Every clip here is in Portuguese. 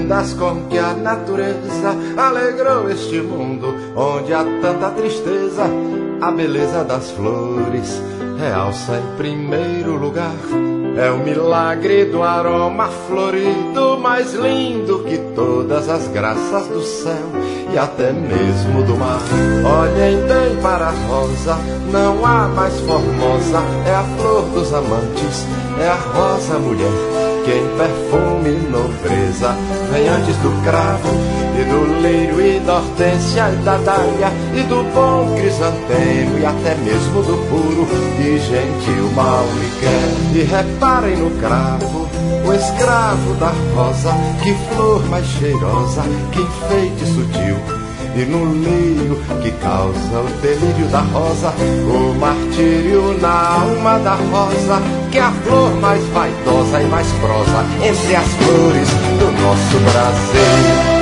prendas com que a natureza alegrou este mundo, onde há tanta tristeza. A beleza das flores realça em primeiro lugar. É o milagre do aroma florido, mais lindo que todas as graças do céu e até mesmo do mar. Olhem bem para a rosa, não há mais formosa. É a flor dos amantes, é a rosa mulher, que em perfume e nobreza vem antes do cravo e do lírio e da hortência e da dália e do bom crisantemo e até mesmo do puro e gentil Mauriqué. E reparem no cravo, o escravo da rosa, que flor mais cheirosa, que enfeite sutil. E no lírio que causa o delírio da rosa, o martírio na alma da rosa, que é a flor mais vaidosa e mais prosa entre as flores do nosso Brasil.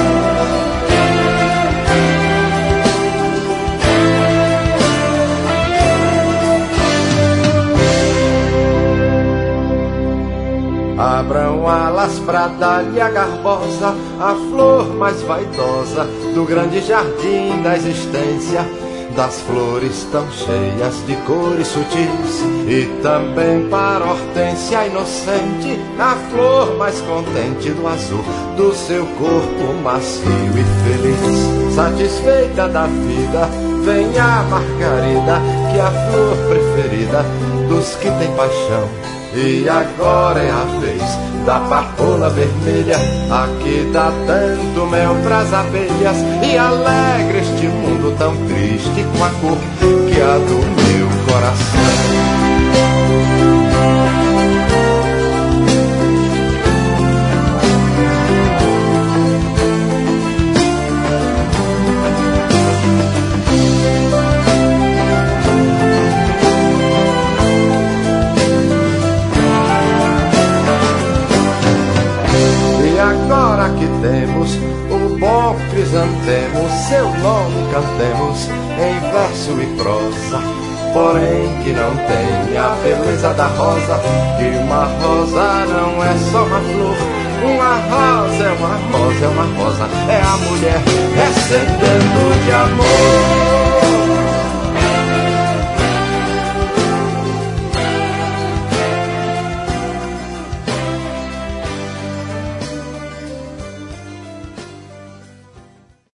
Abram alas pra dália garbosa, a flor mais vaidosa do grande jardim da existência, das flores tão cheias de cores sutis. E também para a hortência inocente, a flor mais contente do azul do seu corpo macio e feliz. Satisfeita da vida, vem a margarida, que é a flor preferida dos que têm paixão. E agora é a vez da papoula vermelha, a que dá tanto mel pras abelhas e alegra este mundo tão triste com a cor que a do meu coração. Agora que temos o bom crisantemo, seu nome cantemos em verso e prosa. Porém que não tem a beleza da rosa, que uma rosa não é só uma flor. Uma rosa é uma rosa, é uma rosa, é a mulher recebendo de amor.